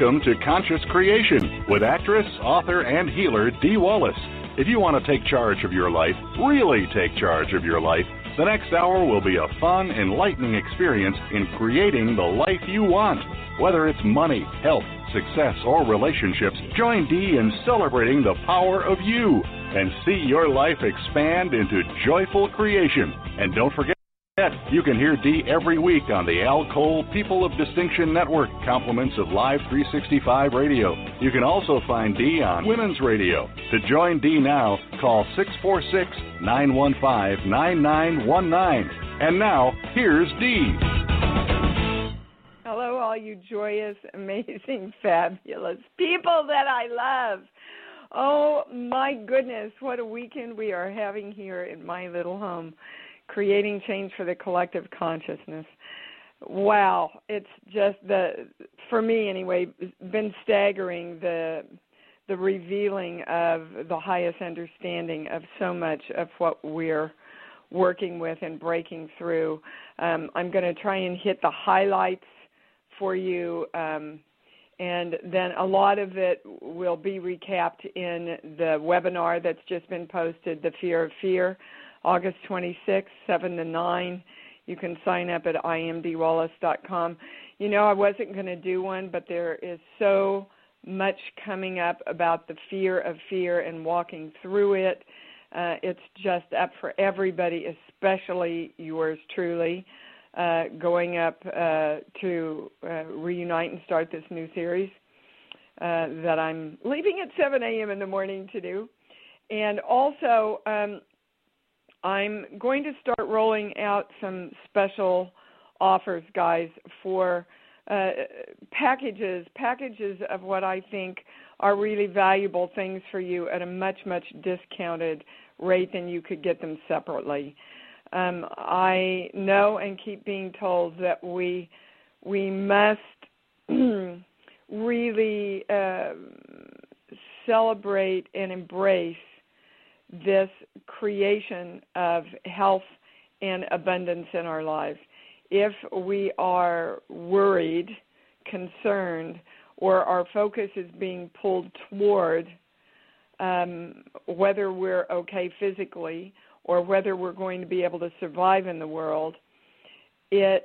Welcome to Conscious Creation with actress, author, and healer Dee Wallace. If you want to take charge of your life, really take charge of your life, the next hour will be a fun, enlightening experience in creating the life you want. Whether it's money, health, success, or relationships, join Dee in celebrating the power of you and see your life expand into joyful creation. And don't forget, you can hear Dee every week on the Al Cole People of Distinction Network, compliments of Live 365 Radio. You can also find Dee on Women's Radio. To join Dee now, call 646-915-9919. And now, here's Dee. Hello, all you joyous, amazing, fabulous people that I love. Oh, my goodness, what a weekend we are having here in my little home. Creating change for the collective consciousness. Wow, it's just for me anyway, been staggering the revealing of the highest understanding of so much of what we're working with and breaking through. I'm going to try and hit the highlights for you, and then a lot of it will be recapped in the webinar that's just been posted, The Fear of Fear, August 26th, 7 to 9. You can sign up at imdwallace.com. You know, I wasn't going to do one, but there is so much coming up about the fear of fear and walking through it. It's just up for everybody, especially yours truly, going up to reunite and start this new series that I'm leaving at 7 a.m. in the morning to do. And also, I'm going to start rolling out some special offers, guys, for packages of what I think are really valuable things for you at a much, much discounted rate than you could get them separately. I know and keep being told that we must really celebrate and embrace this creation of health and abundance in our lives. If we are worried, concerned, or our focus is being pulled toward whether we're okay physically or whether we're going to be able to survive in the world, it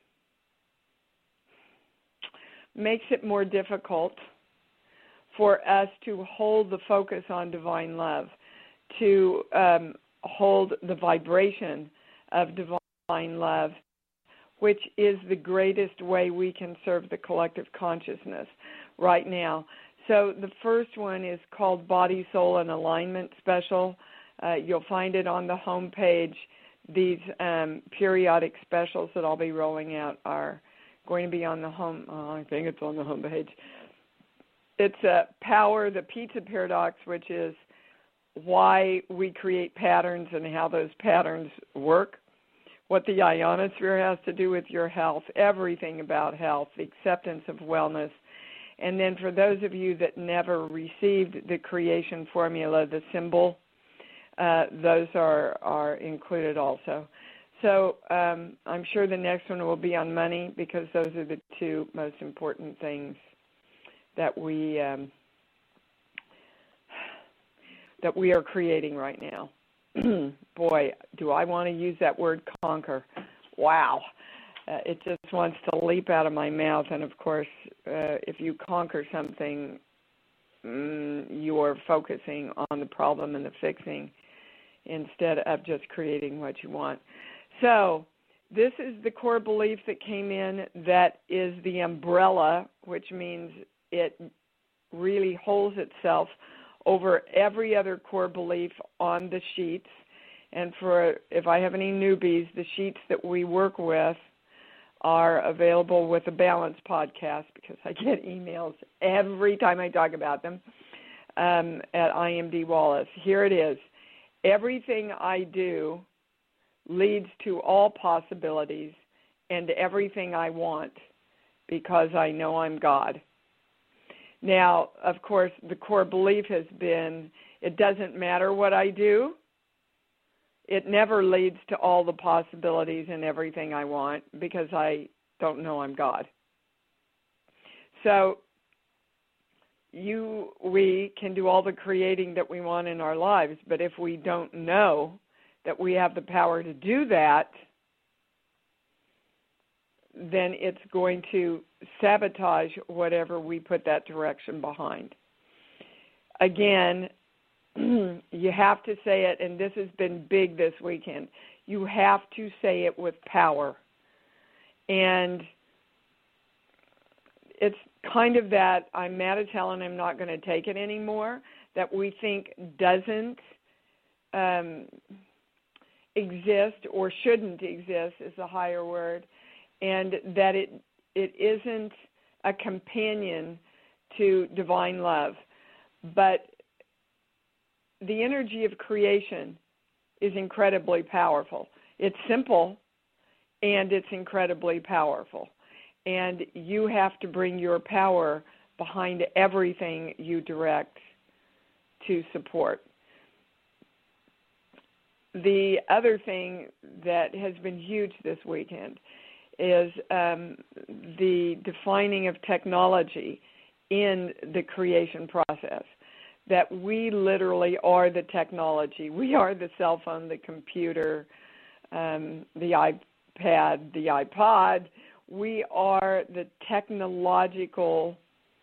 makes it more difficult for us to hold the focus on divine love, to hold the vibration of divine love, which is the greatest way we can serve the collective consciousness right now. So the first one is called Body, Soul, and Alignment Special. You'll find it on the home page. These periodic specials that I'll be rolling out are going to be on the home. I think it's on the home page. It's Power, the Pizza Paradox, which is why we create patterns and how those patterns work, what the ionosphere has to do with your health, everything about health, the acceptance of wellness. And then for those of you that never received the creation formula, the symbol, those are included also. So I'm sure the next one will be on money, because those are the two most important things that we are creating right now. Boy, do I want to use that word conquer. Wow. It just wants to leap out of my mouth. And, of course, if you conquer something, you're focusing on the problem and the fixing instead of just creating what you want. So this is the core belief that came in that is the umbrella, which means it really holds itself over every other core belief on the sheets. And for if I have any newbies, the sheets that we work with are available with the Balance podcast, because I get emails every time I talk about them, at IMD Wallace. Here it is. Everything I do leads to all possibilities and everything I want, because I know I'm God. Now, of course, the core belief has been, it doesn't matter what I do. It never leads to all the possibilities and everything I want, because I don't know I'm God. So we can do all the creating that we want in our lives, but if we don't know that we have the power to do that, then it's going to sabotage whatever we put that direction behind. Again, you have to say it, and this has been big this weekend. You have to say it with power. And it's kind of that I'm mad at Helen, I'm not going to take it anymore, that we think doesn't exist or shouldn't exist is a higher word, and that it isn't a companion to divine love. But the energy of creation is incredibly powerful. It's simple, and it's incredibly powerful. And you have to bring your power behind everything you direct to support. The other thing that has been huge this weekend is the defining of technology in the creation process, that we literally are the technology. We are the cell phone, the computer, the iPad, the iPod. We are the technological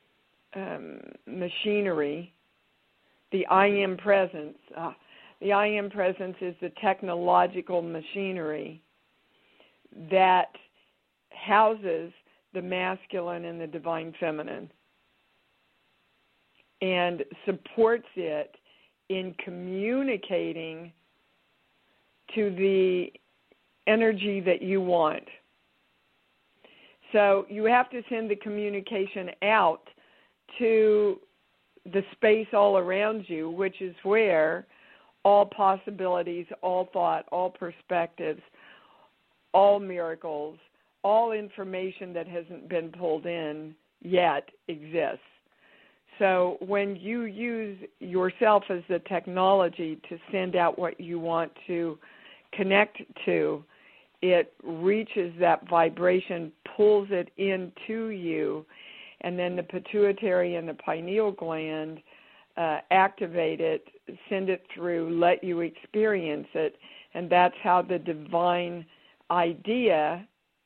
machinery, the I Am Presence. The I Am Presence is the technological machinery that houses the masculine and the divine feminine and supports it in communicating to the energy that you want. So you have to send the communication out to the space all around you, which is where all possibilities, all thought, all perspectives, all miracles, all information that hasn't been pulled in yet exists. So when you use yourself as the technology to send out what you want to connect to, it reaches that vibration, pulls it into you, and then the pituitary and the pineal gland activate it, send it through, let you experience it, and that's how the divine idea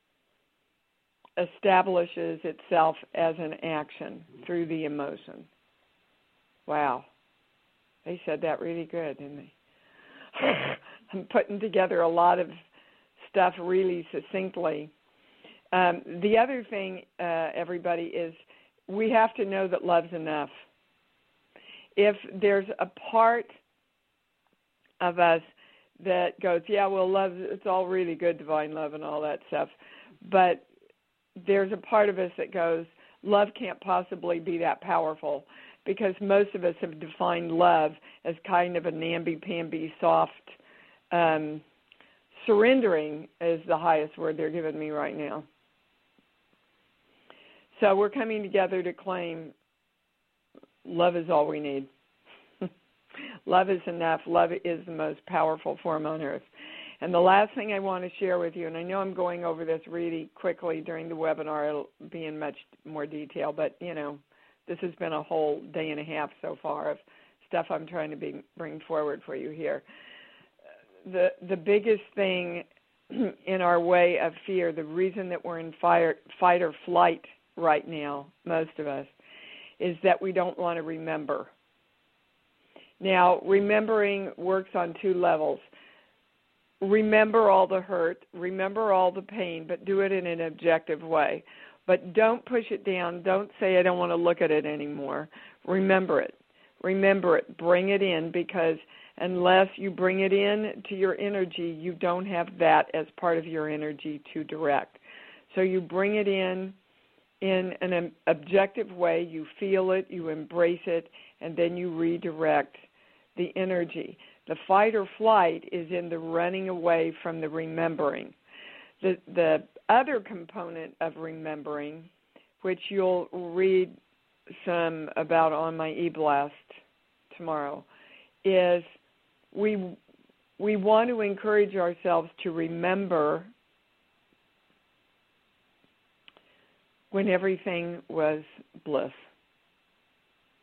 establishes itself as an action through the emotion. Wow. They said that really good, didn't they? I'm putting together a lot of stuff really succinctly. The other thing, everybody, is we have to know that love's enough. If there's a part of us that goes, yeah, well, love, it's all really good, divine love and all that stuff, but there's a part of us that goes, love can't possibly be that powerful, because most of us have defined love as kind of a namby-pamby, soft, surrendering is the highest word they're giving me right now. So we're coming together to claim love is all we need. Love is enough. Love is the most powerful form on earth. And the last thing I want to share with you, and I know I'm going over this really quickly during the webinar, it'll be in much more detail, but, you know, this has been a whole day and a half so far of stuff I'm trying to bring forward for you here. The biggest thing in our way of fear, the reason that we're in fight or flight right now, most of us, is that we don't want to remember. Now, remembering works on two levels. Remember all the hurt, remember all the pain, but do it in an objective way. But don't push it down. Don't say, I don't want to look at it anymore. Remember it. Remember it. Bring it in, because unless you bring it in to your energy, you don't have that as part of your energy to direct. So you bring it in an objective way. You feel it, you embrace it, and then you redirect the energy. The fight or flight is in the running away from the remembering. The other component of remembering, which you'll read some about on my e-blast tomorrow, is we want to encourage ourselves to remember when everything was bliss.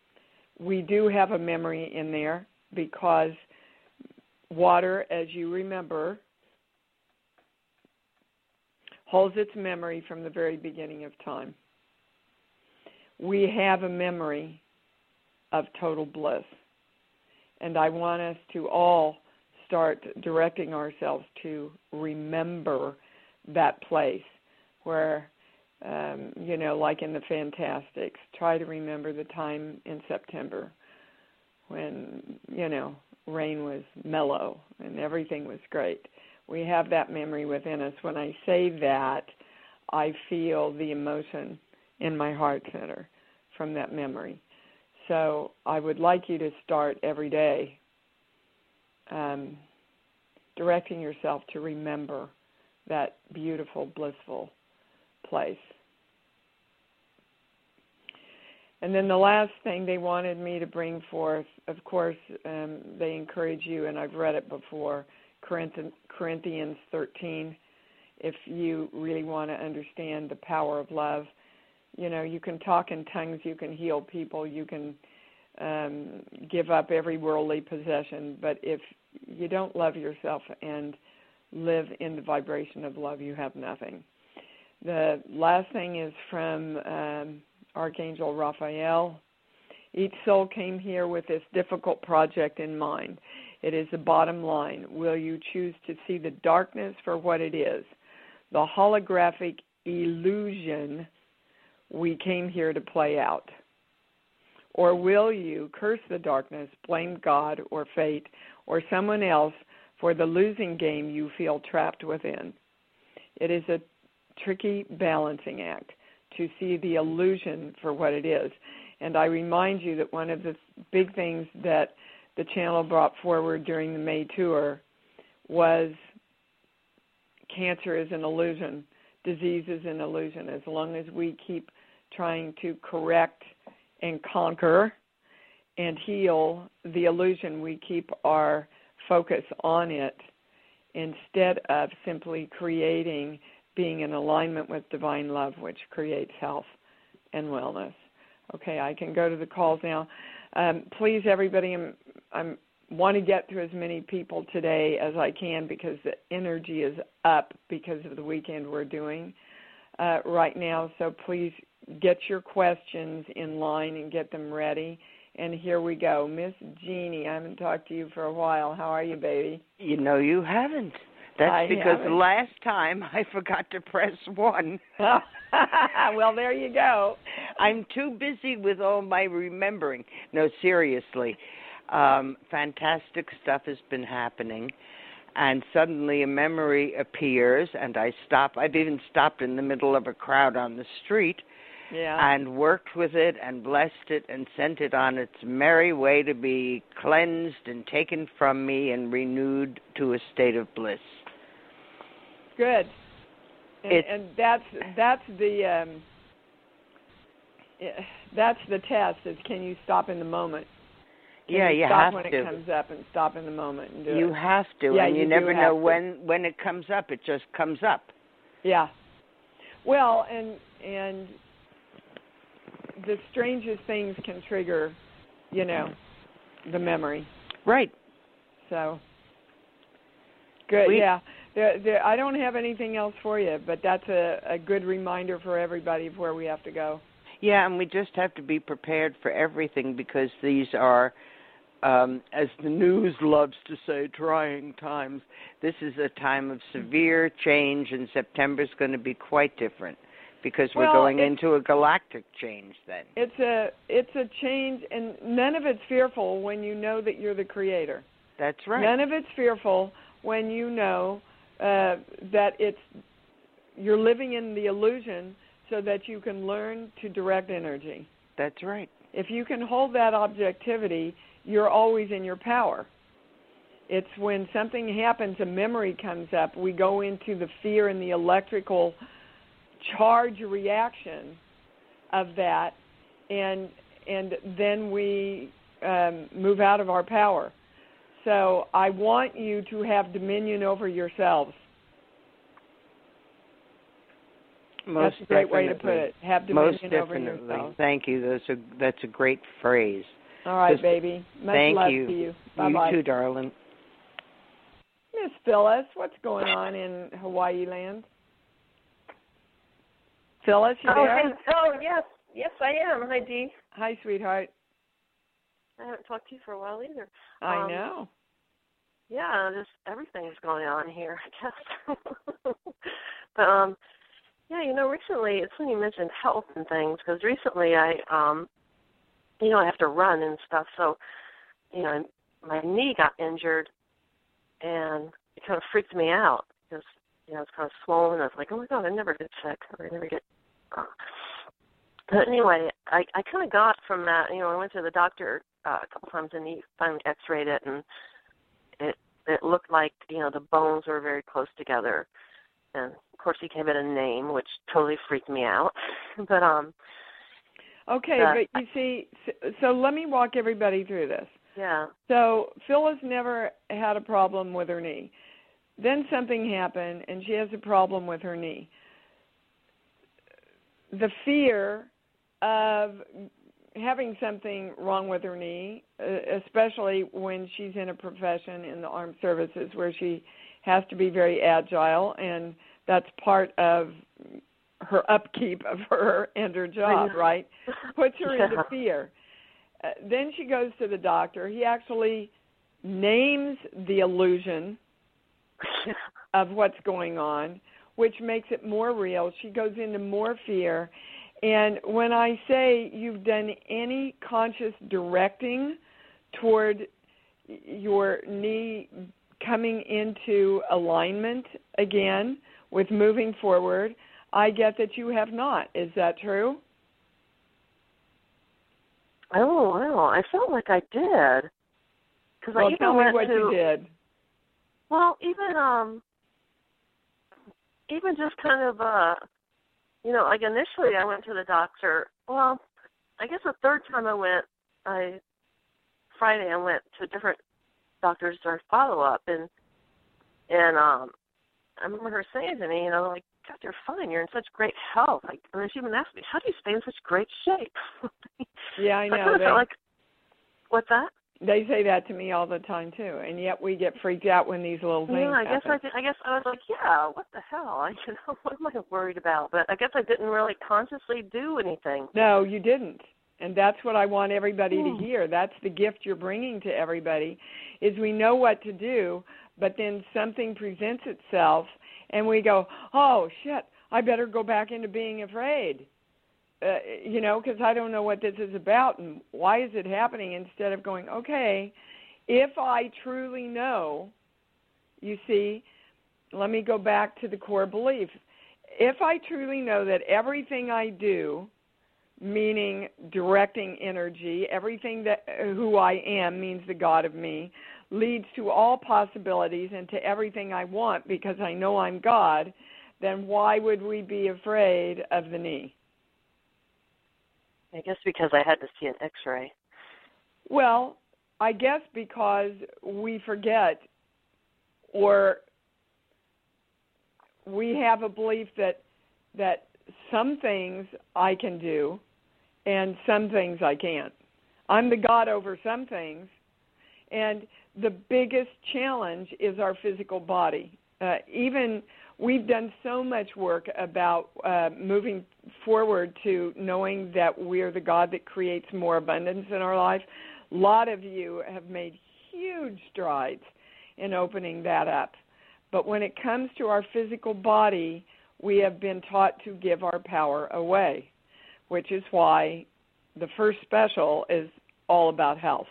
we do have a memory in there because water, as you remember, holds its memory from the very beginning of time. We have a memory of total bliss. And I want us to all start directing ourselves to remember that place where, like in the Fantastics, try to remember the time in September when, rain was mellow and everything was great. We have that memory within us. When I say that, I feel the emotion in my heart center from that memory. So I would like you to start every day directing yourself to remember that beautiful, blissful place. And then the last thing they wanted me to bring forth, of course, they encourage you, and I've read it before, Corinthians 13, if you really want to understand the power of love. You can talk in tongues, you can heal people, you can give up every worldly possession, but if you don't love yourself and live in the vibration of love, you have nothing. The last thing is from Archangel Raphael. Each soul came here with this difficult project in mind. It is the bottom line. Will you choose to see the darkness for what it is, the holographic illusion we came here to play out? Or will you curse the darkness, blame God or fate or someone else for the losing game you feel trapped within? It is a tricky balancing act to see the illusion for what it is. And I remind you that one of the big things that the channel brought forward during the May tour was cancer is an illusion, disease is an illusion. As long as we keep trying to correct and conquer and heal the illusion, we keep our focus on it instead of simply creating, being in alignment with divine love, which creates health and wellness. Okay, I can go to the calls now. Please, everybody, I want to get to as many people today as I can because the energy is up because of the weekend we're doing right now. So please get your questions in line and get them ready. And here we go. Miss Jeannie, I haven't talked to you for a while. How are you, baby? You haven't. That's because last time I forgot to press 1. Well, there you go. I'm too busy with all my remembering. No, seriously. Fantastic stuff has been happening. And suddenly a memory appears, and I stop. I've even stopped in the middle of a crowd on the street and worked with it and blessed it and sent it on its merry way to be cleansed and taken from me and renewed to a state of bliss. Good. And that's the test, is can you stop in the moment? Can you stop when it comes up and stop in the moment and do it? You have to, and you never know when it comes up. It just comes up. Yeah. Well, and the strangest things can trigger, the memory. Right. So, good, yeah. I don't have anything else for you, but that's a good reminder for everybody of where we have to go. Yeah, and we just have to be prepared for everything because these are, as the news loves to say, trying times. This is a time of severe change, and September's going to be quite different because we're going into a galactic change then. It's a change, and none of it's fearful when you know that you're the creator. That's right. None of it's fearful when you know that you're living in the illusion so that you can learn to direct energy. That's right. If you can hold that objectivity, you're always in your power. It's when something happens, a memory comes up, we go into the fear and the electrical charge reaction of that, and then we move out of our power. So I want you to have dominion over yourselves. Most That's a great way to put it. Have dominion over yourselves. Thank you. That's a great phrase. All right, baby. Much Thank love you. to you. Bye-bye. You too, darling. Miss Phyllis, what's going on in Hawaii land? Phyllis, you there? Yes, I am. Hi, Dee. Hi, sweetheart. I haven't talked to you for a while either. I know. Yeah, just everything's going on here, I guess. But recently it's when you mentioned health and things, because recently I have to run and stuff, so my knee got injured, and it kind of freaked me out because it's kind of swollen. I was like, oh my God, I never get sick, or I never get. But anyway, I kind of got from that. I went to the doctor a couple times, and he finally X-rayed it, and it looked like the bones were very close together, and of course he gave it a name, which totally freaked me out. But okay, but you see, so let me walk everybody through this. Yeah. So Phyllis never had a problem with her knee. Then something happened, and she has a problem with her knee. The fear of having something wrong with her knee, especially when she's in a profession in the armed services where she has to be very agile, and that's part of her upkeep of her and her job, right? Puts her into fear. Then she goes to the doctor. He actually names the illusion of what's going on, which makes it more real. She goes into more fear. And when I say you've done any conscious directing toward your knee coming into alignment again with moving forward, I get that you have not. Is that true? Oh, wow. I felt like I did. Well, tell me what you did. Well, even just kind of, like initially I went to the doctor. Well, I guess the third time I went, Friday I went to a different doctor's for follow-up, and I remember her saying to me, like, God, you're fine. You're in such great health. And she even asked me, how do you stay in such great shape? Yeah, I know. I kind of felt like, what's that? They say that to me all the time too, and yet we get freaked out when these little things happen. I guess I was like, yeah, what the hell? What am I worried about? But I guess I didn't really consciously do anything. No, you didn't, and that's what I want everybody to hear. That's the gift you're bringing to everybody, is we know what to do, but then something presents itself, and we go, oh shit, I better go back into being afraid. Because I don't know what this is about and why is it happening, instead of going, okay, if I truly know, you see, let me go back to the core belief. If I truly know that everything I do, meaning directing energy, everything that who I am means the God of me, leads to all possibilities and to everything I want because I know I'm God, then why would we be afraid of the knee? I guess because I had to see an X-ray. Well, I guess because we forget, or we have a belief that some things I can do and some things I can't. I'm the God over some things, and the biggest challenge is our physical body. We've done so much work about moving forward to knowing that we're the God that creates more abundance in our life. A lot of you have made huge strides in opening that up. But when it comes to our physical body, we have been taught to give our power away, which is why the first special is all about health.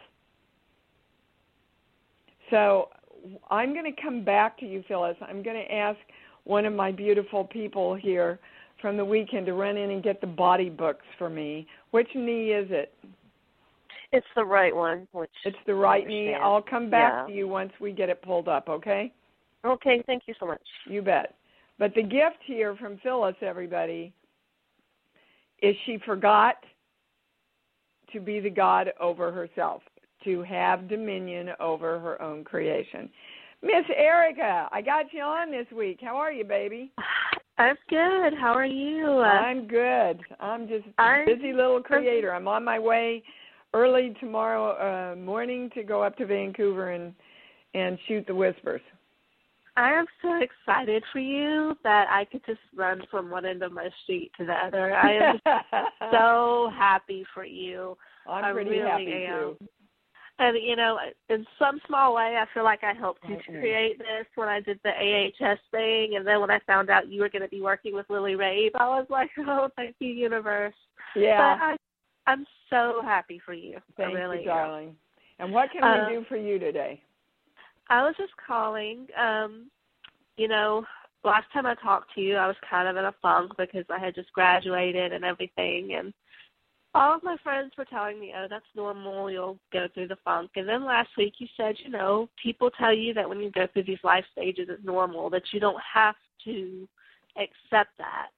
So I'm going to come back to you, Phyllis. I'm going to ask one of my beautiful people here from the weekend to run in and get the body books for me. Which knee is it? It's the right one. It's the right knee. I'll come back to you once we get it pulled up, okay? Okay, thank you so much. You bet. But the gift here from Phyllis, everybody, is she forgot to be the God over herself, to have dominion over her own creation. Miss Erica, I got you on this week. How are you, baby? I'm good. How are you? I'm good. I'm just a busy little creator. I'm on my way early tomorrow morning to go up to Vancouver and shoot the Whispers. I am so excited for you that I could just run from one end of my street to the other. I am just so happy for you. I'm pretty really happy am. too. And, in some small way, I feel like I helped you to create this when I did the AHS thing. And then when I found out you were going to be working with Lily Rabe, I was like, oh, thank you, universe. Yeah. But I'm so happy for you. Thank really you, darling. And what can we do for you today? I was just calling. Last time I talked to you, I was kind of in a funk because I had just graduated and everything. And all of my friends were telling me, oh, that's normal, you'll go through the funk. And then last week you said, people tell you that when you go through these life stages, it's normal, that you don't have to accept that.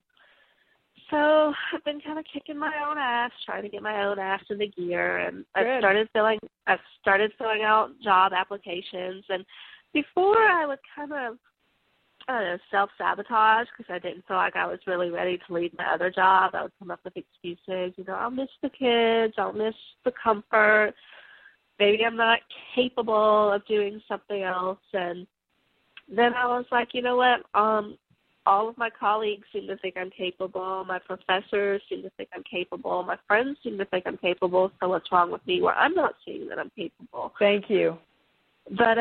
So I've been kind of kicking my own ass, trying to get my own ass into gear, and I've started filling out job applications. And before I would kind of, self-sabotage because I didn't feel like I was really ready to leave my other job. I would come up with excuses. I'll miss the kids. I'll miss the comfort. Maybe I'm not capable of doing something else. And then I was like, you know what? All of my colleagues seem to think I'm capable. My professors seem to think I'm capable. My friends seem to think I'm capable. So what's wrong with me where I'm not seeing that I'm capable? Thank you. But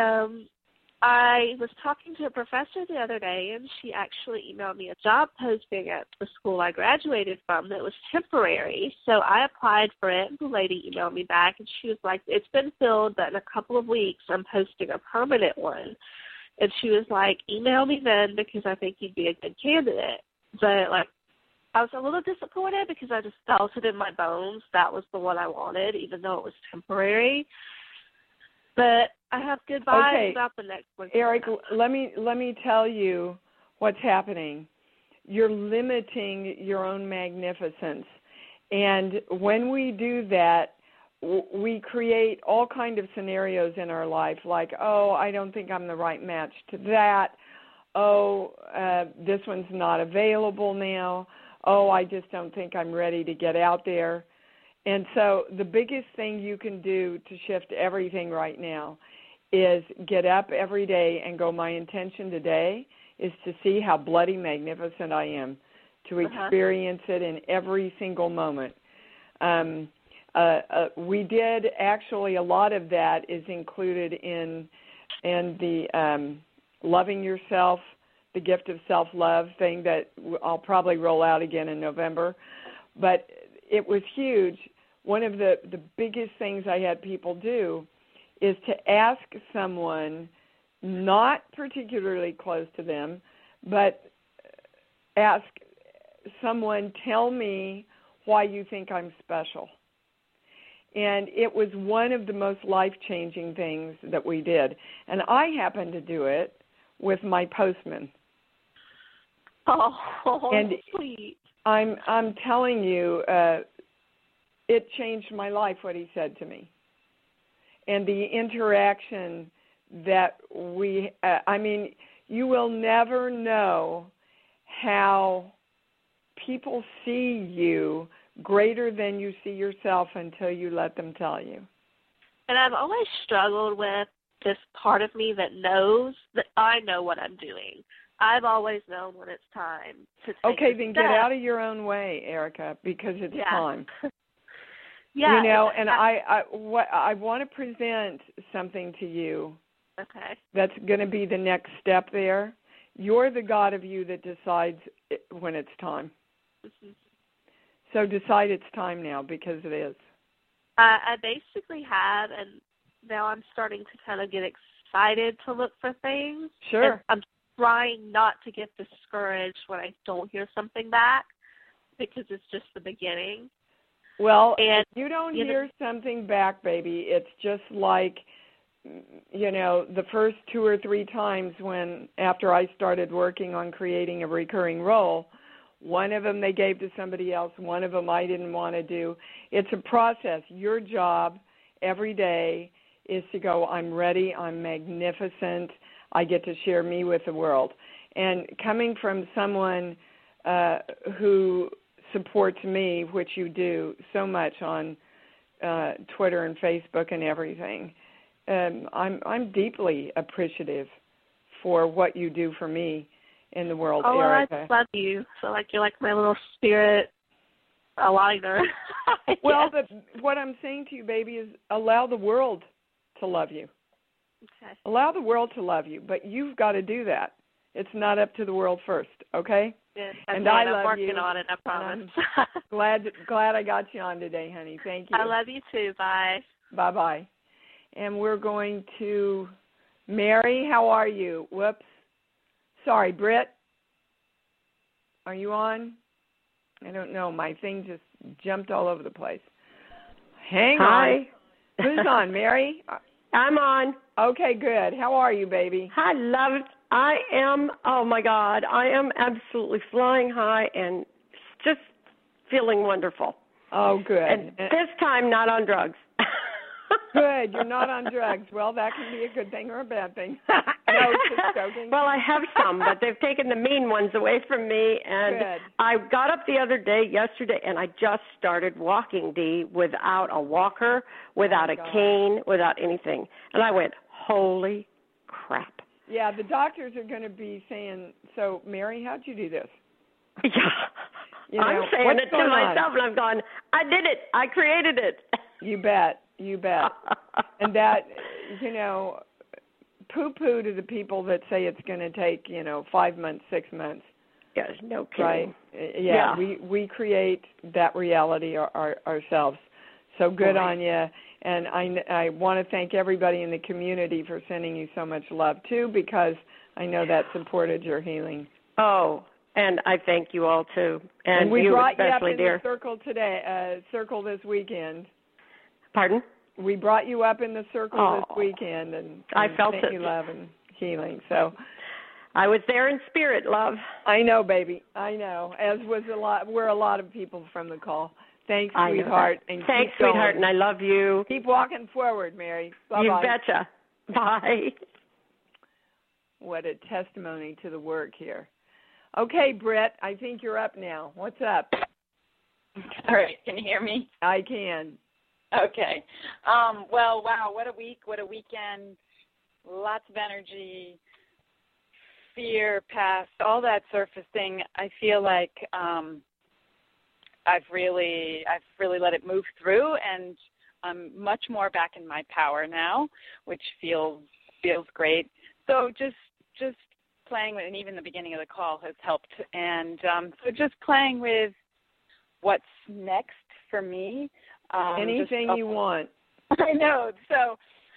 I was talking to a professor the other day, and she actually emailed me a job posting at the school I graduated from that was temporary. So I applied for it, and the lady emailed me back, and she was like, it's been filled, but in a couple of weeks I'm posting a permanent one. And she was like, email me then because I think you'd be a good candidate. But, I was a little disappointed because I just felt it in my bones that was the one I wanted, even though it was temporary. But I have good vibes about the next one. Eric, let me tell you what's happening. You're limiting your own magnificence. And when we do that, we create all kind of scenarios in our life like, oh, I don't think I'm the right match to that. Oh, this one's not available now. Oh, I just don't think I'm ready to get out there. And so the biggest thing you can do to shift everything right now is get up every day and go, my intention today is to see how bloody magnificent I am, to experience it in every single moment. We did actually, a lot of that is included in the loving yourself, the gift of self-love thing that I'll probably roll out again in November. But it was huge. One of the biggest things I had people do is to ask someone, not particularly close to them, but ask someone, tell me why you think I'm special. And it was one of the most life-changing things that we did. And I happened to do it with my postman. Oh, and sweet. I'm telling you, it changed my life, what he said to me. And the interaction that we, you will never know how people see you greater than you see yourself until you let them tell you. And I've always struggled with this part of me that knows that I know what I'm doing. I've always known when it's time to take Okay, then get out of your own way, Erica, because it's time. Yeah. And I want to present something to you. Okay. That's going to be the next step there. You're the God of you that decides when it's time. Mm-hmm. So decide it's time now, because it is. I basically have, and now I'm starting to kind of get excited to look for things. Sure. And I'm trying not to get discouraged when I don't hear something back, because it's just the beginning. Well, if you don't hear something back, baby, it's just like, the first 2 or 3 times after I started working on creating a recurring role, one of them they gave to somebody else, one of them I didn't want to do. It's a process. Your job every day is to go, I'm ready, I'm magnificent, I get to share me with the world. And coming from someone who supports me, which you do so much on Twitter and Facebook and everything. I'm deeply appreciative for what you do for me in the world, Erica. I just love you. So, like, you're like my little spirit aligner. Well, what I'm saying to you, baby, is allow the world to love you. Okay. Allow the world to love you, but you've got to do that. It's not up to the world first, okay? Yes, and I'm working on it, I promise. glad I got you on today, honey. Thank you. I love you too. Bye. Bye-bye. And we're going to Mary. How are you? Whoops. Sorry, Britt. Are you on? I don't know. My thing just jumped all over the place. Hang on. Who's on, Mary? I'm on. Okay, good. How are you, baby? I am, oh my God, I am absolutely flying high and just feeling wonderful. Oh, good. And this time not on drugs. Good, you're not on drugs. Well, that can be a good thing or a bad thing. No, just joking. Well, I have some, but they've taken the mean ones away from me. And good. I got up the other day, yesterday, and I just started walking, Dee, without a walker, without a cane, without anything. And I went, holy crap. Yeah, the doctors are going to be saying, so, Mary, how'd you do this? Yeah. You know, I'm saying it to myself, and I'm going, I did it. I created it. You bet. You bet. And that, you know, poo-poo to the people that say it's going to take, 5 months, 6 months. Yes, no kidding. Right? Yeah. We create that reality ourselves. So good on you. And I want to thank everybody in the community for sending you so much love, too, because I know that supported your healing. Oh, and I thank you all, too. And we you brought you up especially, in dear. the circle today, circle this weekend. Pardon? We brought you up in the circle this weekend, and I felt sent it. you love and healing. So I was there in spirit, love. I know, baby. I know. As was a lot of people from the call. Thanks, I sweetheart. And thanks, keep going. sweetheart, and I love you. Keep walking forward, Mary. Bye-bye. You betcha. Bye. What a testimony to the work here. Okay, Britt, I think you're up now. What's up? All right. Can you hear me? I can. Okay. Well, wow, what a week, what a weekend. Lots of energy, fear, past, all that surfacing. I feel like I've really let it move through, and I'm much more back in my power now, which feels great. So just playing with, and even the beginning of the call has helped. And so just playing with what's next for me. Anything you want. I know. So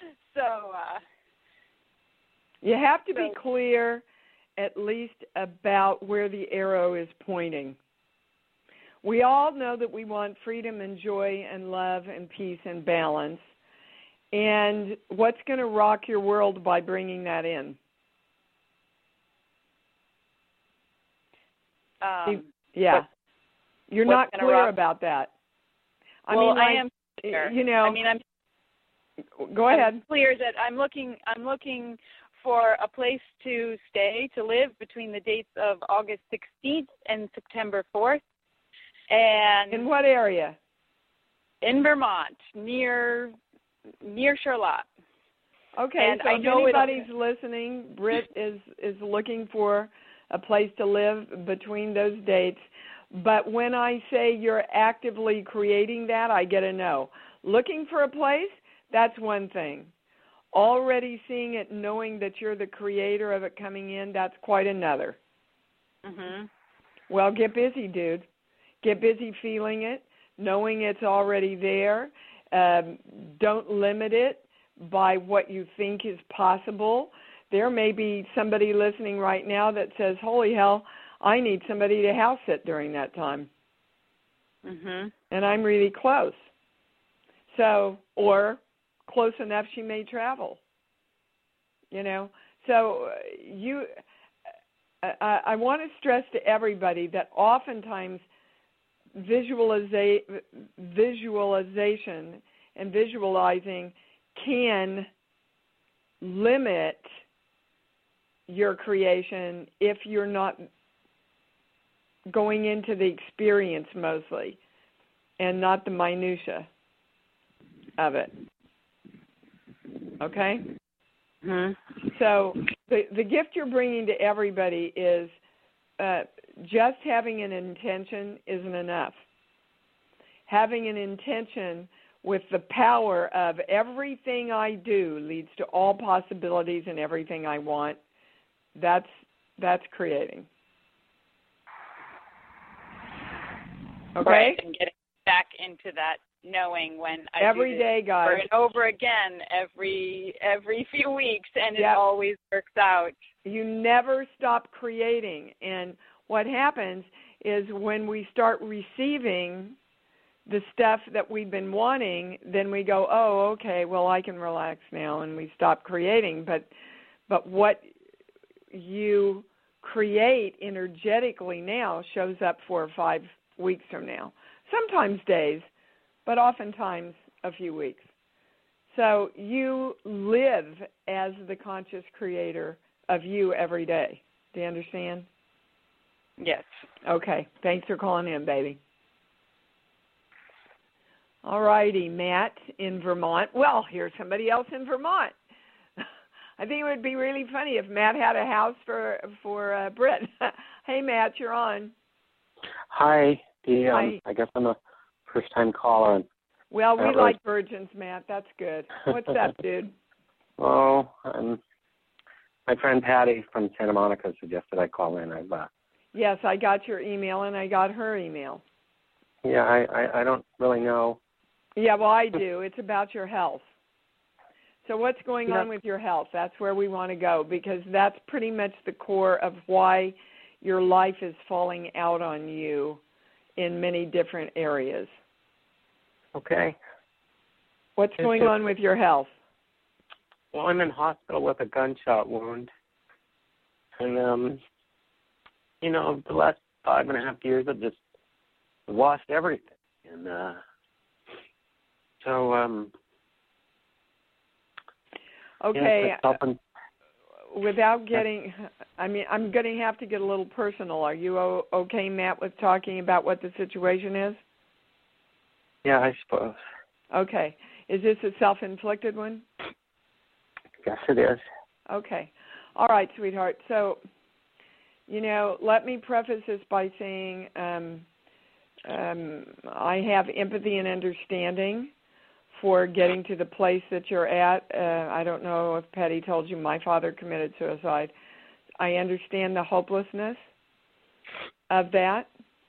you have to be clear at least about where the arrow is pointing. We all know that we want freedom and joy and love and peace and balance. And what's going to rock your world by bringing that in? You're not clear about that. I am clear. Go ahead. I'm clear that I'm looking for a place to stay, to live between the dates of August 16th and September 4th. And in what area? In Vermont, near Charlotte. Okay, and so if anybody's listening, Britt is looking for a place to live between those dates. But when I say you're actively creating that, I get a no. Looking for a place, that's one thing. Already seeing it, knowing that you're the creator of it coming in, that's quite another. Mm-hmm. Well, get busy, dude. Get busy feeling it, knowing it's already there. Don't limit it by what you think is possible. There may be somebody listening right now that says, holy hell, I need somebody to house sit during that time. Mm-hmm. And I'm really close. So, or close enough she may travel. So I want to stress to everybody that oftentimes visualization and visualizing can limit your creation if you're not going into the experience mostly and not the minutia. of it. Okay? Mm-hmm. So the gift you're bringing to everybody is just having an intention isn't enough. Having an intention with the power of everything I do leads to all possibilities and everything I want, that's creating. Okay? Right, and getting back into that knowing when I every do this day, guys. over and over again, every few weeks, and Yep. it always works out. You never stop creating. And what happens is when we start receiving the stuff that we've been wanting, then we go, oh, okay, well, I can relax now, and we stop creating. But what you create energetically now shows up 4 or 5 weeks from now. Sometimes days, but oftentimes a few weeks. So you live as the conscious creator of you every day. Do you understand? Yes. Okay. Thanks for calling in, baby. All righty, Matt in Vermont. Well, here's somebody else in Vermont. I think it would be really funny if Matt had a house for Britt. Hey, Matt, you're on. Hi. Hi. I guess I'm a first-time caller. Well, we like virgins, Matt. That's good. What's up, dude? Oh, my friend Patty from Santa Monica suggested I call in. Yes, I got your email, and I got her email. Yeah, I don't really know. Yeah, well, I do. It's about your health. So what's going on with your health? That's where we want to go, because that's pretty much the core of why your life is falling out on you in many different areas. Okay. What's going on with your health? Well, I'm in hospital with a gunshot wound. And, the last 5.5 years I've just lost everything. And okay. Without getting, I'm going to have to get a little personal. Are you okay, Matt, with talking about what the situation is? Yeah, I suppose. Okay. Is this a self-inflicted one? Yes, it is. Okay. All right, sweetheart. So, let me preface this by saying I have empathy and understanding for getting to the place that you're at. I don't know if Patty told you my father committed suicide. I understand the hopelessness of that.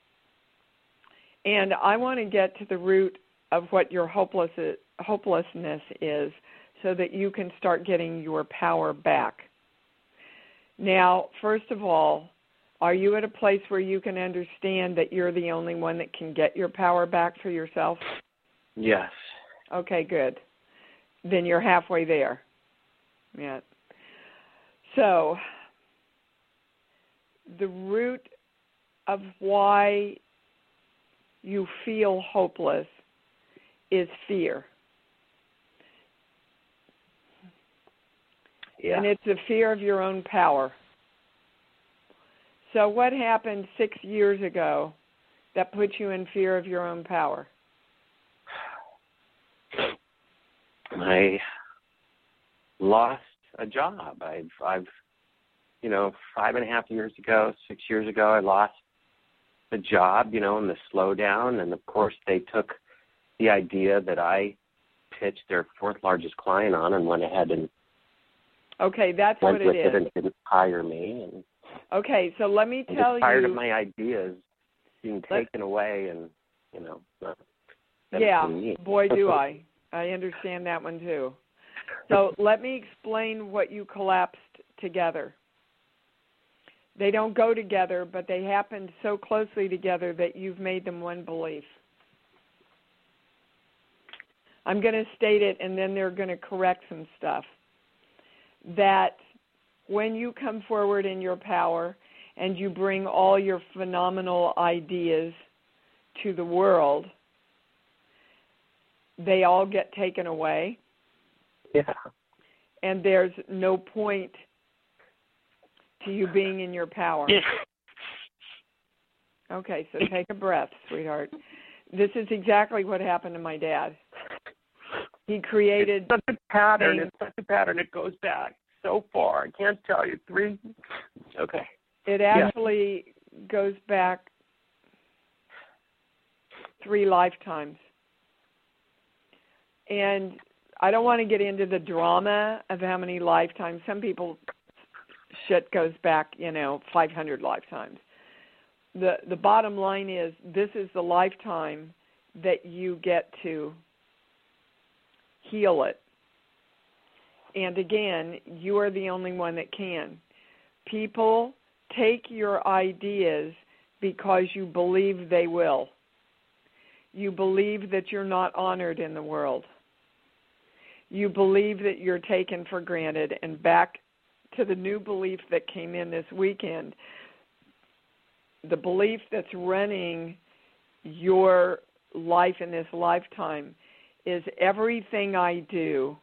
And I want to get to the root of what your hopelessness is so that you can start getting your power back. Now, first of all, are you at a place where you can understand that you're the only one that can get your power back for yourself? Yes. Okay, good. Then you're halfway there. Yeah. So, the root of why you feel hopeless is fear. Yeah. And it's a fear of your own power. So what happened 6 years ago that put you in fear of your own power? I lost a job. I've 5.5 years ago, 6 years ago, I lost a job, in the slowdown. And, of course, they took the idea that I pitched their 4th largest client on and went ahead and that's what it is. And didn't hire me. And okay, so let me tell you. I'm tired of my ideas being taken away and, yeah, boy, do I. I understand that one, too. So let me explain what you collapsed together. They don't go together, but they happened so closely together that you've made them one belief. I'm going to state it, and then they're going to correct some stuff. That when you come forward in your power and you bring all your phenomenal ideas to the world, they all get taken away. Yeah. And there's no point to you being in your power. Yeah. Okay, so take a breath, sweetheart. This is exactly what happened to my dad. He created it's such a pattern. It's such a pattern. It goes back so far. I can't tell you. Okay. It actually goes back 3 lifetimes. And I don't want to get into the drama of how many lifetimes. Some people shit goes back, 500 lifetimes. The bottom line is this is the lifetime that you get to heal it. And again, you are the only one that can. People take your ideas because you believe they will. You believe that you're not honored in the world. You believe that you're taken for granted. And back to the new belief that came in this weekend, the belief that's running your life in this lifetime is everything I do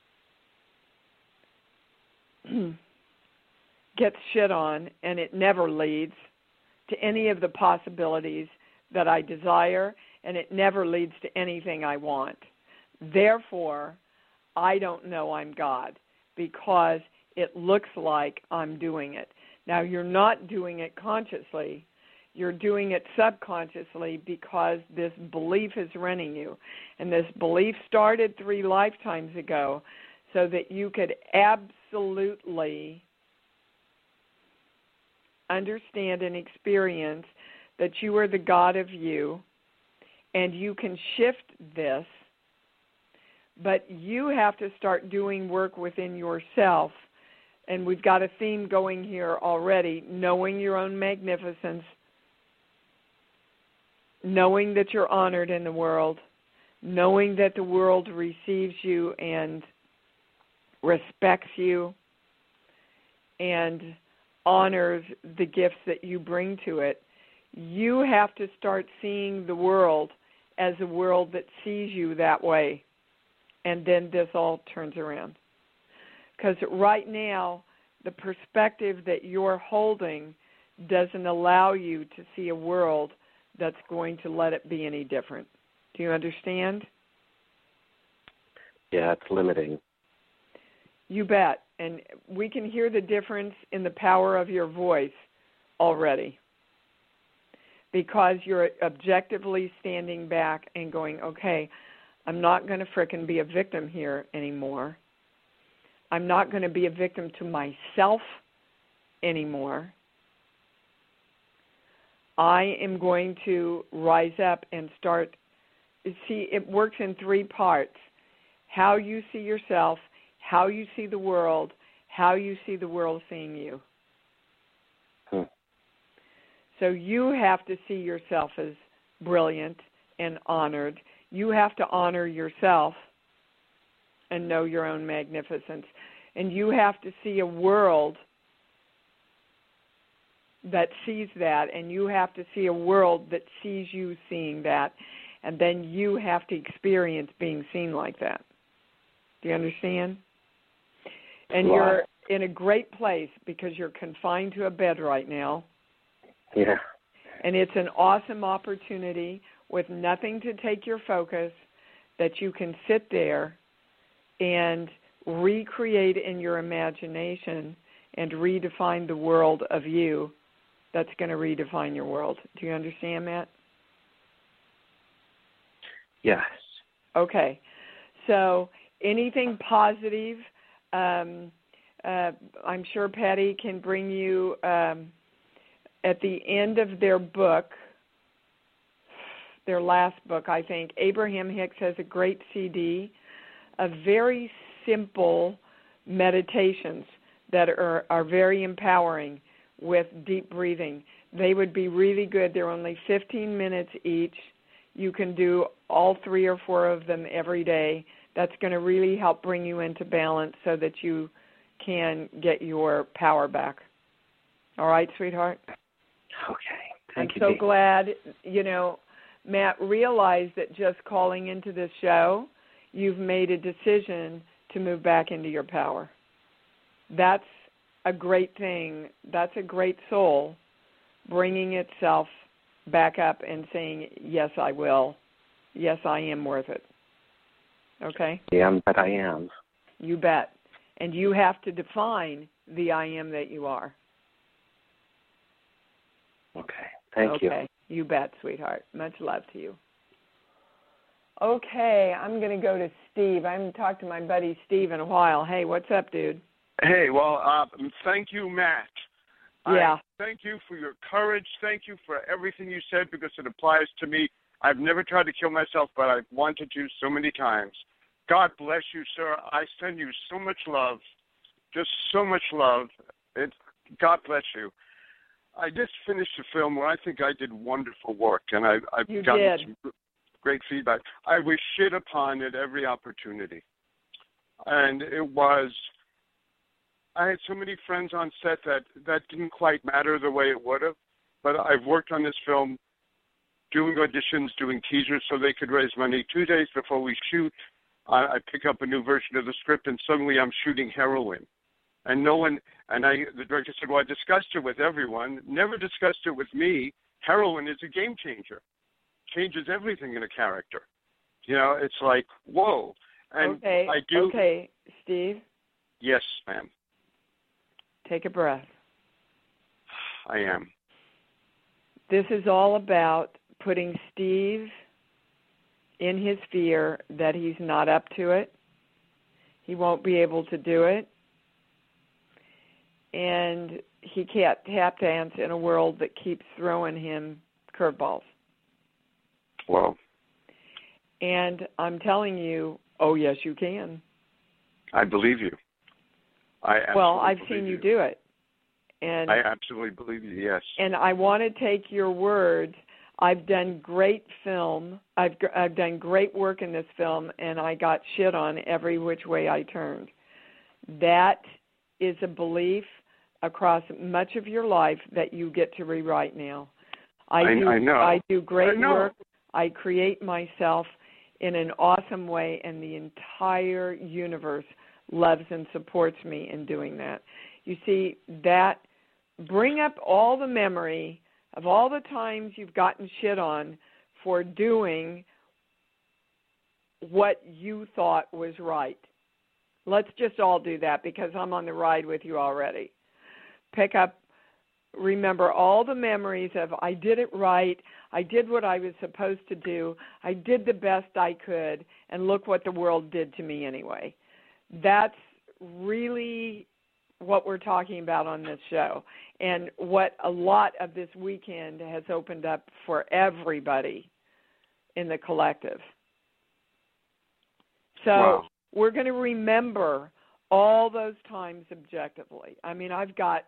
gets shit on, and it never leads to any of the possibilities that I desire, and it never leads to anything I want. Therefore, I don't know I'm God because it looks like I'm doing it. Now, you're not doing it consciously. You're doing it subconsciously because this belief is running you. And this belief started 3 lifetimes ago so that you could absolutely understand and experience that you are the God of you, and you can shift this, but you have to start doing work within yourself. And we've got a theme going here already, knowing your own magnificence, knowing that you're honored in the world, knowing that the world receives you and respects you and honors the gifts that you bring to it. You have to start seeing the world as a world that sees you that way. And then this all turns around. Because right now, the perspective that you're holding doesn't allow you to see a world that's going to let it be any different. Do you understand? Yeah, it's limiting. You bet. And we can hear the difference in the power of your voice already. Because you're objectively standing back and going, okay, I'm not going to frickin' be a victim here anymore. I'm not going to be a victim to myself anymore. I am going to rise up and start. See, it works in 3 parts. How you see yourself, how you see the world, how you see the world seeing you. So you have to see yourself as brilliant and honored. You have to honor yourself and know your own magnificence. And you have to see a world that sees that, and you have to see a world that sees you seeing that, and then you have to experience being seen like that. Do you understand? And you're in a great place because you're confined to a bed right now. Yeah. And it's an awesome opportunity with nothing to take your focus that you can sit there and recreate in your imagination and redefine the world of you that's going to redefine your world. Do you understand, Matt? Yes. Okay. So anything positive, I'm sure Patty can bring you at the end of their book, their last book, I think. Abraham Hicks has a great CD of very simple meditations that are very empowering with deep breathing. They would be really good. They're only 15 minutes each. You can do all 3 or 4 of them every day. That's going to really help bring you into balance so that you can get your power back. All right, sweetheart? Okay. I'm so glad, Matt, realize that just calling into this show, you've made a decision to move back into your power. That's a great thing. That's a great soul bringing itself back up and saying, yes, I will. Yes, I am worth it. Okay? Yeah, but I am. You bet. And you have to define the I am that you are. Okay. Thank you. Okay. You bet, sweetheart. Much love to you. Okay, I'm going to go to Steve. I haven't talked to my buddy Steve in a while. Hey, what's up, dude? Hey, well, thank you, Matt. Yeah. Thank you for your courage. Thank you for everything you said because it applies to me. I've never tried to kill myself, but I've wanted to so many times. God bless you, sir. I send you so much love, just so much love. God bless you. I just finished a film where I think I did wonderful work, and I've gotten some great feedback. I was shit upon at every opportunity. And I had so many friends on set that didn't quite matter the way it would have, but I've worked on this film doing auditions, doing teasers so they could raise money. 2 days before we shoot, I pick up a new version of the script, and suddenly I'm shooting heroin. And the director said, well, I discussed it with everyone, never discussed it with me. Heroin is a game changer. Changes everything in a character. You know, it's like, whoa. And Okay, Steve? Yes, ma'am. Take a breath. I am. This is all about putting Steve in his fear that he's not up to it. He won't be able to do it. And he can't tap dance in a world that keeps throwing him curveballs. Well. And I'm telling you, oh, yes, you can. I believe you. I've seen you do it. And I absolutely believe you, yes. And I want to take your word. I've done great film. I've done great work in this film, and I got shit on every which way I turned. That is a belief across much of your life that you get to rewrite now. I know. I do great work. I create myself in an awesome way, and the entire universe loves and supports me in doing that. You see, that bring up all the memory of all the times you've gotten shit on for doing what you thought was right. Let's just all do that because I'm on the ride with you already. Remember all the memories of I did it right, I did what I was supposed to do, I did the best I could, and look what the world did to me anyway. That's really what we're talking about on this show, and what a lot of this weekend has opened up for everybody in the collective. So we're going to remember all those times objectively. I mean, I've got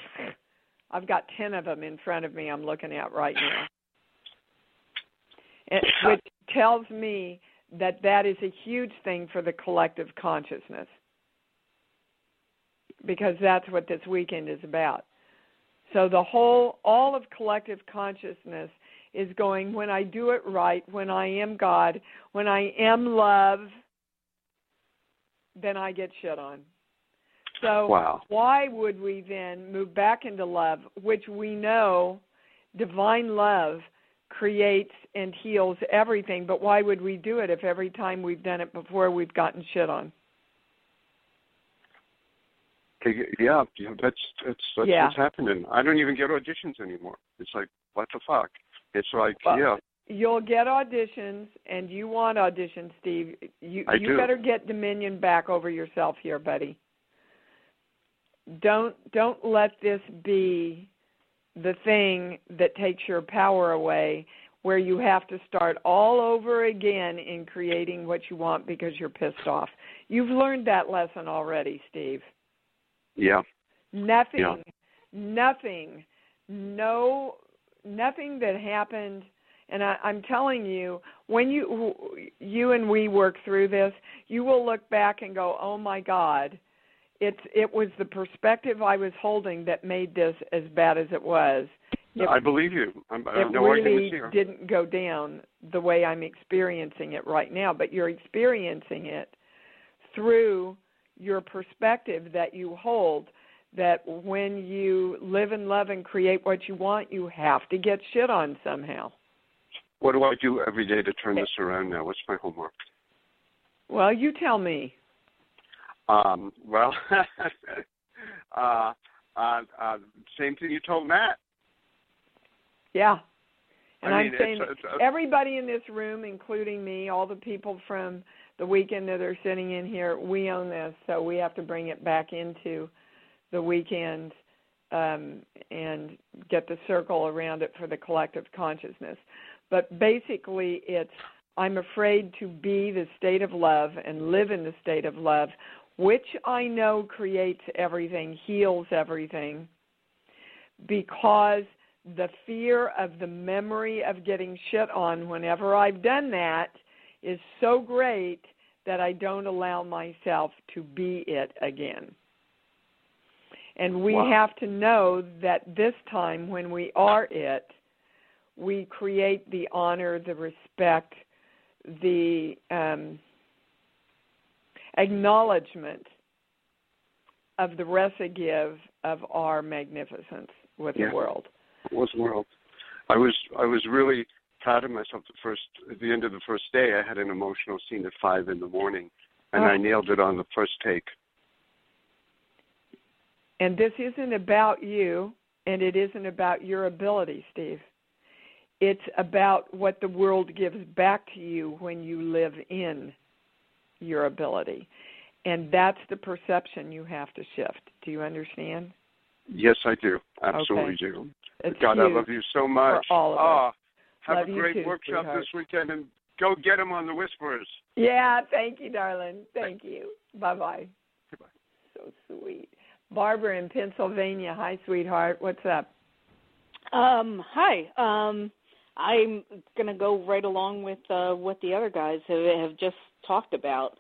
10 of them in front of me I'm looking at right now, which tells me that is a huge thing for the collective consciousness, because that's what this weekend is about. So all of collective consciousness is going, when I do it right, when I am God, when I am love, then I get shit on. So why would we then move back into love, which we know divine love creates and heals everything, but why would we do it if every time we've done it before we've gotten shit on? Yeah, that's what's happening. I don't even get auditions anymore. It's like, what the fuck? It's like, You'll get auditions, and you want auditions, Steve. You better get dominion back over yourself here, buddy. Don't let this be the thing that takes your power away, where you have to start all over again in creating what you want because you're pissed off. You've learned that lesson already, Steve. Yeah. Nothing that happened, and I'm telling you, when you and we work through this, you will look back and go, oh my God, it was the perspective I was holding that made this as bad as it was. I believe you. It really didn't go down the way I'm experiencing it right now, but you're experiencing it through your perspective that you hold, that when you live and love and create what you want, you have to get shit on somehow. What do I do every day to turn this around now? What's my homework? Well, you tell me. Well, same thing you told Matt. Yeah. And I mean, I'm saying everybody in this room, including me, all the people from the weekend that are sitting in here, we own this, so we have to bring it back into the weekend and get the circle around it for the collective consciousness. But basically it's, I'm afraid to be the state of love and live in the state of love, which I know creates everything, heals everything, because the fear of the memory of getting shit on whenever I've done that is so great that I don't allow myself to be it again. And we have to know that this time when we are it, we create the honor, the respect, the acknowledgement of the resagive of our magnificence with the world. Was world. I was really proud of myself at the end of the first day. I had an emotional scene at 5 a.m, and I nailed it on the first take. And this isn't about you, and it isn't about your ability, Steve. It's about what the world gives back to you when you live in your ability. And that's the perception you have to shift. Do you understand? Yes, I do. Absolutely do. It's God, I love you so much. For all of us. Have love a great too, workshop sweetheart. this weekend, and go get them on the Whisperers. Yeah, thank you, darling. Thank you. Bye-bye. Goodbye. So sweet. Barbara in Pennsylvania. Hi, sweetheart. What's up? Hi. I'm going to go right along with what the other guys have just talked about.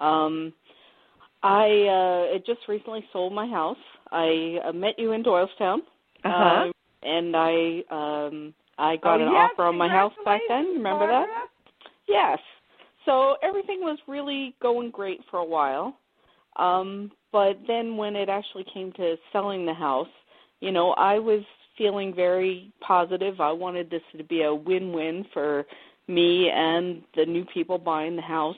I just recently sold my house. I met you in Doylestown, and I got an offer on my house back then. Remember Barbara? that? Yes. So everything was really going great for a while. But then when it actually came to selling the house, you know, I was feeling very positive. I wanted this to be a win-win for me and the new people buying the house.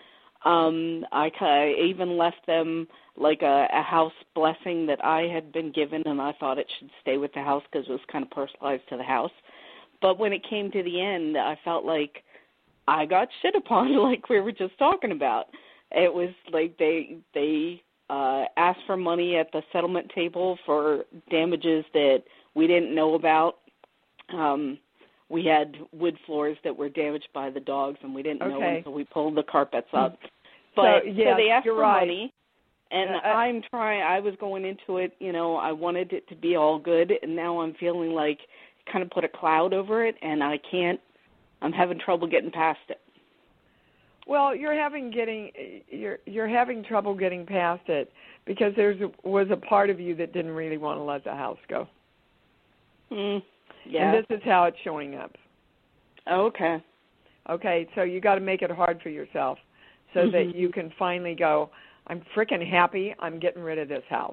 I even left them like a house blessing that I had been given, and I thought it should stay with the house because it was kind of personalized to the house. But when it came to the end, I felt like I got shit upon, like we were just talking about. It was like they asked for money at the settlement table for damages that we didn't know about. We had wood floors that were damaged by the dogs, and we didn't know until we pulled the carpets up. But so they asked for money, and I was going into it, you know, I wanted it to be all good, and now I'm feeling like it kind of put a cloud over it, and I'm having trouble getting past it. Well, you're having trouble getting past it because was a part of you that didn't really want to let the house go. Yeah. And this is how it's showing up. Okay. Okay, so you got to make it hard for yourself so that you can finally go, I'm freaking happy, I'm getting rid of this house.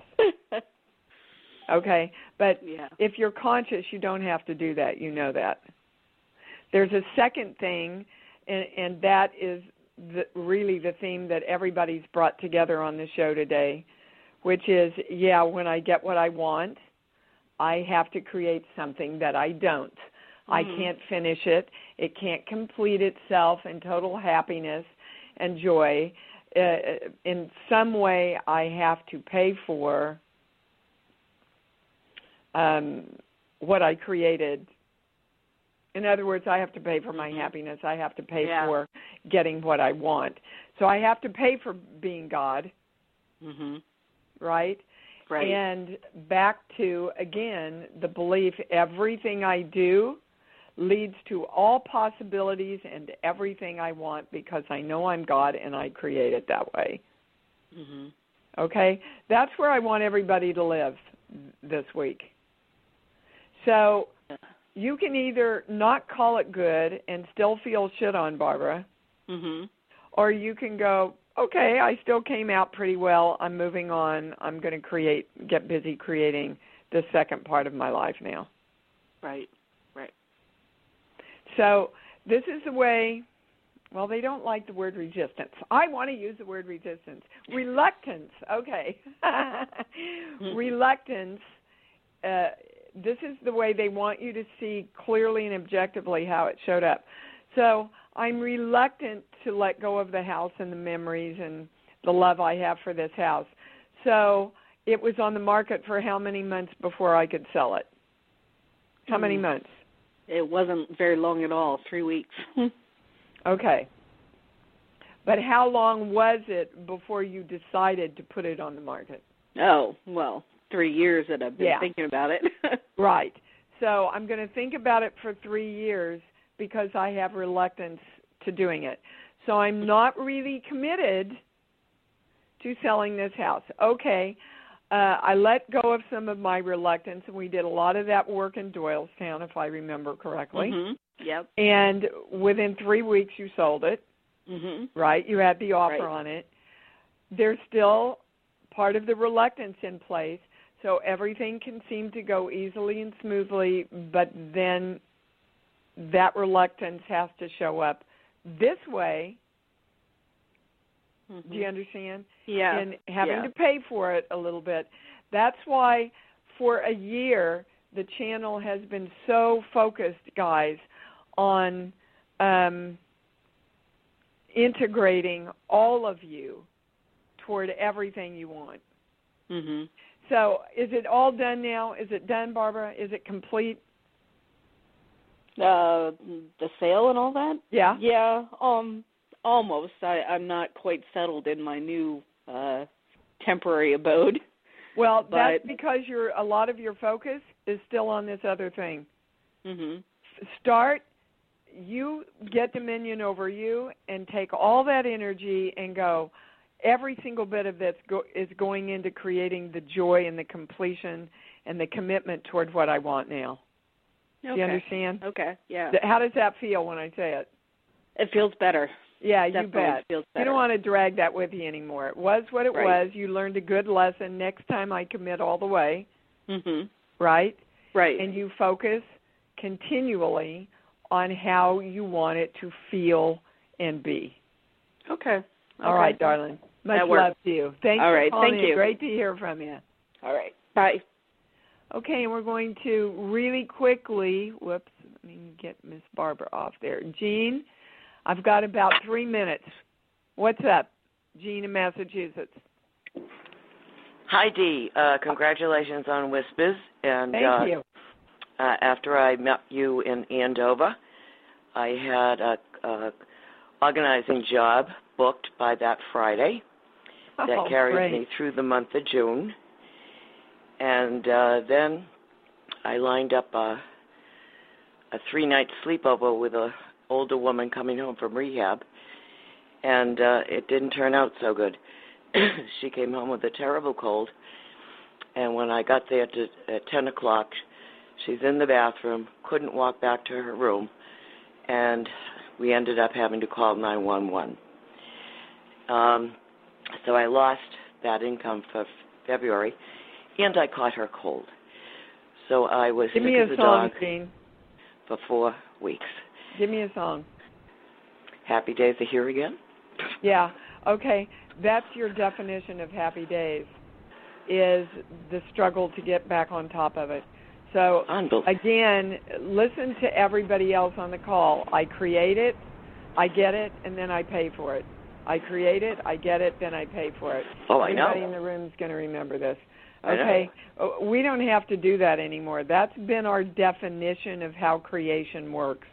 Okay, but if you're conscious, you don't have to do that. You know that. There's a second thing, and that is really the theme that everybody's brought together on the show today, which is, when I get what I want, I have to create something that I don't. I can't finish it. It can't complete itself in total happiness and joy. In some way, I have to pay for what I created. In other words, I have to pay for my happiness. I have to pay for getting what I want. So I have to pay for being God, right? Right. And back to, again, the belief everything I do leads to all possibilities and everything I want because I know I'm God and I create it that way. Okay? That's where I want everybody to live this week. So you can either not call it good and still feel shit on, Barbara, or you can go, okay, I still came out pretty well. I'm moving on. I'm going to get busy creating the second part of my life now. Right. So this is the way Well, they don't like the word resistance. I want to use the word resistance. Reluctance. Okay. Reluctance. This is the way they want you to see clearly and objectively how it showed up. So I'm reluctant to let go of the house and the memories and the love I have for this house. So it was on the market for how many months before I could sell it? How many months? It wasn't very long at all, 3 weeks. Okay. But how long was it before you decided to put it on the market? Oh, well, 3 years that I've been thinking about it. Right. So I'm going to think about it for 3 years because I have reluctance to doing it. So I'm not really committed to selling this house. Okay. I let go of some of my reluctance, and we did a lot of that work in Doylestown, if I remember correctly. Mm-hmm. Yep. And within 3 weeks, you sold it, right? You had the offer on it. There's still part of the reluctance in place, so everything can seem to go easily and smoothly, but then that reluctance has to show up this way. Do you understand? Yeah. And having to pay for it a little bit. That's why for a year the channel has been so focused, guys, on integrating all of you toward everything you want. Mm-hmm. So is it all done now? Is it done, Barbara? Is it complete? The sale and all that? Yeah. Yeah, almost. I'm not quite settled in my new temporary abode. Well, that's because a lot of your focus is still on this other thing. Mm-hmm. You get dominion over you and take all that energy and go, every single bit of this is going into creating the joy and the completion and the commitment toward what I want now. Okay. Do you understand? Okay, yeah. How does that feel when I say it? It feels better. Yeah, Definitely you bet. Feels better. You don't want to drag that with you anymore. It was what it was. You learned a good lesson. Next time I commit all the way. Mm-hmm. Right? Right. And you focus continually on how you want it to feel and be. Okay. All right, darling. Much love to you. Thanks for calling in. Great to hear from you. All right. Bye. Okay, and we're going to really quickly, let me get Miss Barbara off there. Jean, I've got about 3 minutes. What's up, Jean in Massachusetts? Hi, Dee. Congratulations on Whispers. And, thank you. After I met you in Andover, I had a organizing job booked by that Friday that carried me through the month of June. And then I lined up a 3-night sleepover with an older woman coming home from rehab, and it didn't turn out so good. She came home with a terrible cold, and when I got there at 10 o'clock, she's in the bathroom, couldn't walk back to her room, and we ended up having to call 911. So I lost that income for February, and I caught her cold. So I was sick as a dog for 4 weeks. Give me a song. Happy Days are here again? Yeah. Okay. That's your definition of happy days, is the struggle to get back on top of it. So, again, listen to everybody else on the call. I create it, I get it, and then I pay for it. I create it, I get it, then I pay for it. Oh, I know. Everybody in the room is going to remember this. Okay? We don't have to do that anymore. That's been our definition of how creation works.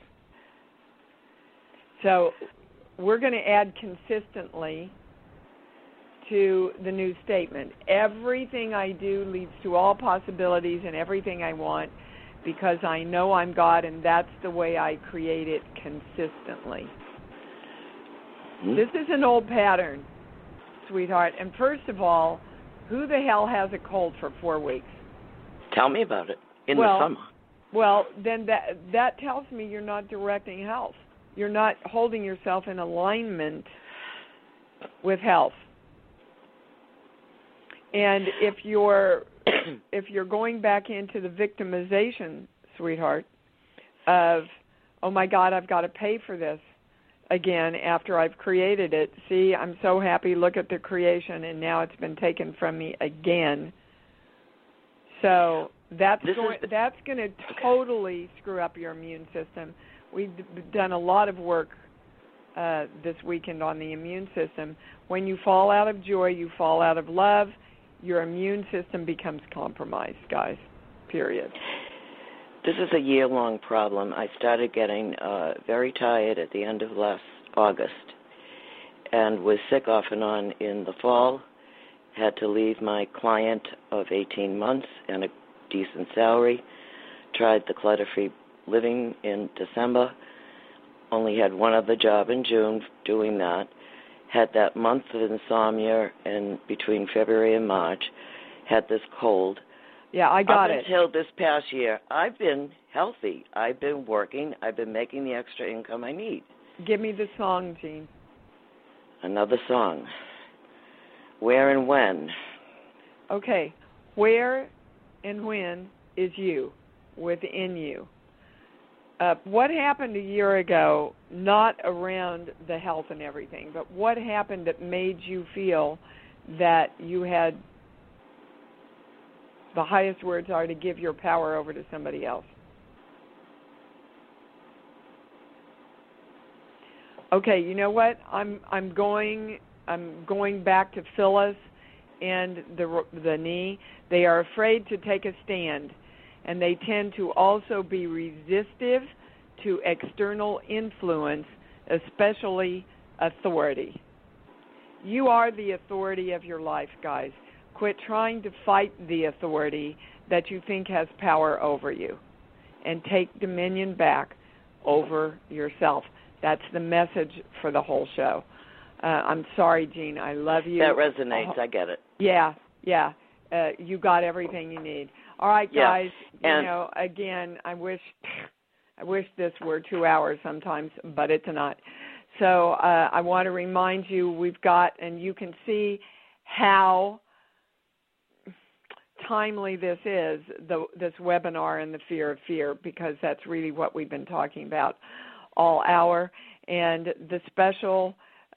So we're going to add consistently to the new statement. Everything I do leads to all possibilities and everything I want because I know I'm God, and that's the way I create it consistently. Mm-hmm. This is an old pattern, sweetheart. And first of all, who the hell has a cold for 4 weeks? Tell me about it in the summer. Well, then that tells me you're not directing health. You're not holding yourself in alignment with health. And if you're going back into the victimization, sweetheart, of, oh my God, I've got to pay for this. again after I've created it. See, I'm so happy. Look at the creation, and now it's been taken from me again. So that's going to totally screw up your immune system. We've done a lot of work this weekend on the immune system. When you fall out of joy, you fall out of love, your immune system becomes compromised, guys, period. This is a year-long problem. I started getting very tired at the end of last August and was sick off and on in the fall, had to leave my client of 18 months and a decent salary, tried the clutter-free living in December, only had one other job in June doing that, had that month of insomnia, and between February and March, had this cold. Yeah, I got it. Up until this past year, I've been healthy. I've been working. I've been making the extra income I need. Give me the song, Jean. Another song. Where and when? Okay. Where and when is you, within you. What happened a year ago, not around the health and everything, but what happened that made you feel that you had, the highest words are, to give your power over to somebody else? Okay, you know what? I'm going back to Phyllis and the knee. They are afraid to take a stand, and they tend to also be resistive to external influence, especially authority. You are the authority of your life, guys. Quit trying to fight the authority that you think has power over you, and take dominion back over yourself. That's the message for the whole show. I'm sorry, Jean. I love you. That resonates. I get it. Yeah. You got everything you need. All right, guys. Yeah. Again, I wish this were 2 hours sometimes, but it's not. So I want to remind you, we've got, and you can see how timely this is, this webinar and the fear of fear, because that's really what we've been talking about all hour. And the special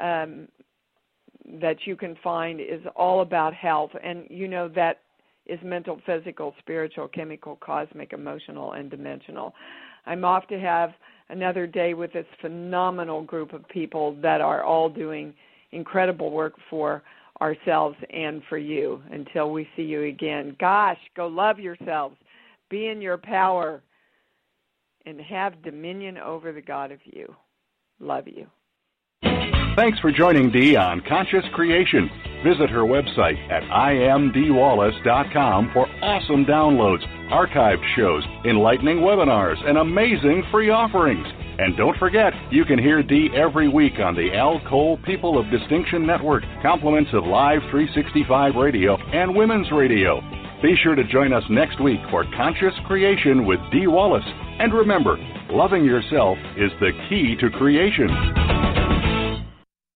that you can find is all about health. And that is mental, physical, spiritual, chemical, cosmic, emotional, and dimensional. I'm off to have another day with this phenomenal group of people that are all doing incredible work for ourselves and for you. Until we see you again, gosh, go love yourselves, be in your power, and have dominion over the God of you. Love you. Thanks for joining Dee on Conscious Creation. Visit her website at imdwallace.com for awesome downloads, archived shows, enlightening webinars, and amazing free offerings. And don't forget, you can hear Dee every week on the Al Cole People of Distinction Network, compliments of Live 365 Radio and Women's Radio. Be sure to join us next week for Conscious Creation with Dee Wallace. And remember, loving yourself is the key to creation.